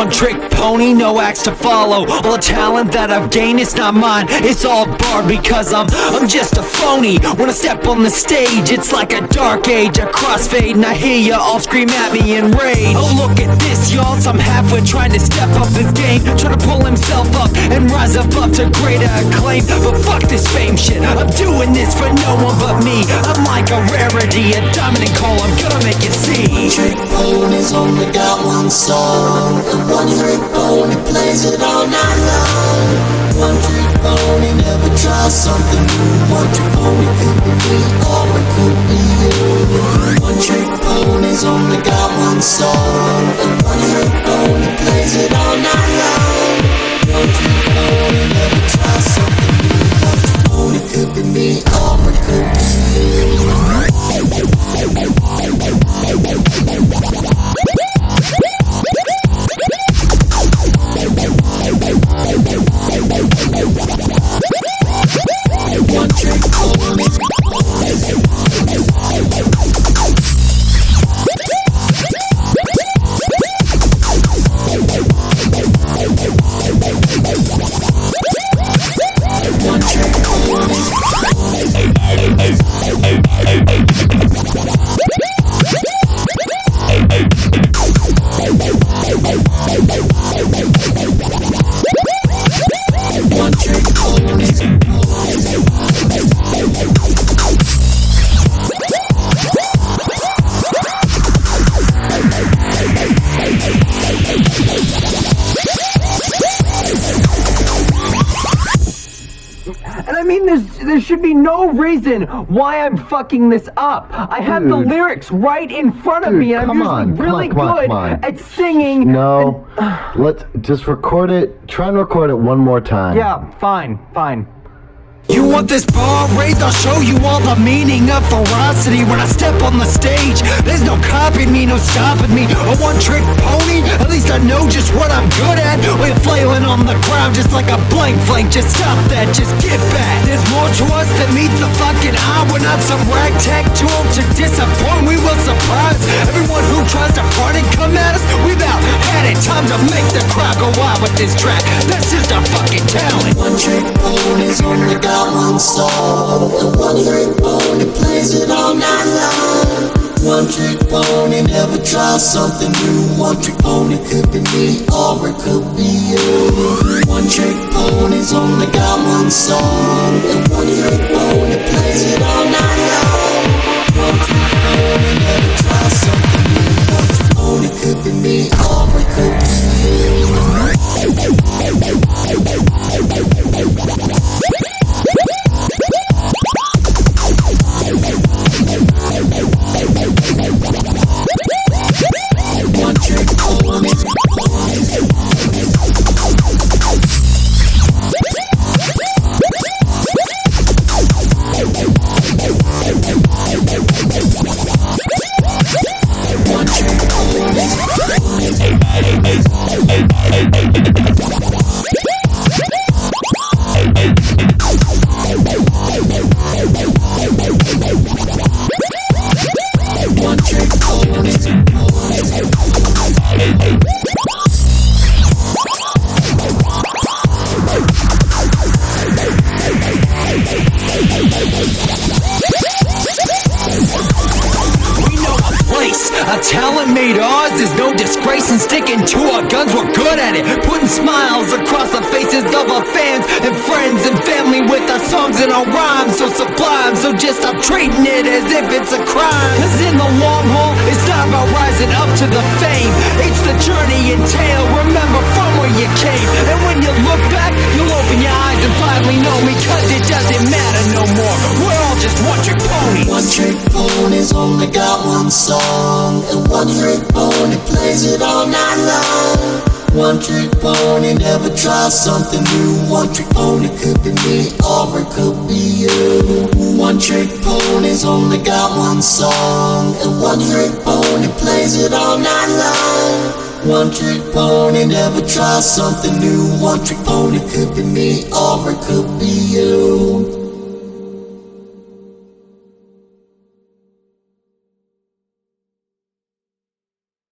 one-trick pony, no acts to follow. All the talent that I've gained, it's not mine, it's all barred because I'm just a phony. When I step on the stage, it's like a dark age, a crossfade, and I hear ya all scream at me in rage. Oh, look at this, y'all, so I'm halfway trying to step up this game, trying to pull himself up and rise above to greater acclaim. But fuck this fame shit, I'm doing this for no one but me. I'm like a rarity, a diamond in coal, I'm gonna make it see. One-trick ponies only got one song, and one-trick pony plays it all night long. One-trick pony never tries something new. One-trick pony could be me or it could be you. One-trick ponies only got one song, and one-trick pony plays it all night long. One-trick pony never tries something new. One-trick pony could be me or it could be you. And I mean, there should be no reason why I'm fucking this up. I have the lyrics right in front of me, and I'm usually really good at singing. No, let's just record it. Try and record it one more time. Yeah, fine. You want this bar raised? I'll show you all the meaning of ferocity when I step on the stage. There's no copying me, no stopping me. A one-trick pony? At least I know just what I'm good at. We're flailing on the ground just like a blank flank. Just stop that, just get back. There's more to us than meets the fucking eye. We're not some ragtag tool to disappoint. We will surprise everyone who tries to front and come at us. We've out had it. Time to make the crowd go wild with this track. That's just our fucking talent. One-trick ponies only got one song, and one-trick pony plays it all night long. One-trick pony never tries something new. One-trick pony could be me or it could be you. One-trick ponies only got one song, and one-trick pony plays it all night long. One-trick pony never tries something new. One-trick pony could be me or it could be you. A talent made ours, there's no disgrace in sticking to our guns, we're good at it. Putting smiles across the faces of our fans and friends and family with our songs and our rhymes so sublime. So just stop treating it as if it's a crime. Cause in the long haul, it's not about rising up to the fame. It's the journey entailed, remember from where you came. And when you look back, you'll open your eyes and finally know me. Cause it doesn't matter no more, we're all just one-trick ponies. One-trick ponies only got one song, and one-trick pony plays it all night long. One-trick pony never tries something new. One-trick pony could be me or it could be you. One-trick ponies only got one song, and one-trick pony plays it all night long. One-trick pony never tries something new. One-trick pony could be me or it could be you.